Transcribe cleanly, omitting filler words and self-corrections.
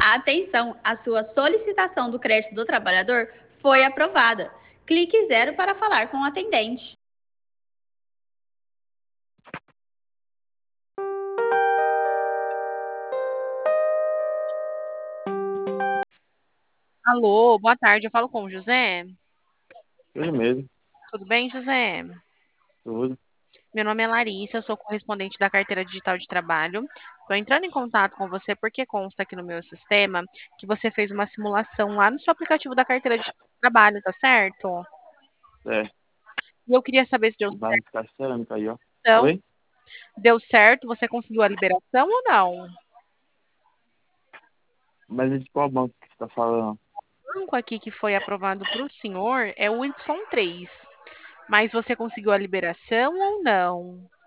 Atenção, a sua solicitação do crédito do trabalhador foi aprovada. Clique zero para falar com o atendente. Alô, boa tarde. Eu falo com o José. Ele mesmo, Tudo bem, José? tudo. Meu nome é Larissa, eu sou correspondente da carteira digital de trabalho. Estou entrando em contato com você porque consta aqui no meu sistema que você fez uma simulação lá no seu aplicativo da carteira de trabalho, tá certo? É, E eu queria saber se deu o barro ficar cerâmica aí, ó. certo. Oi? Deu certo? Você conseguiu a liberação ou não? Mas é de qual banco que você tá falando? O banco aqui que foi aprovado para o senhor é o Y3. Mas você conseguiu a liberação ou não?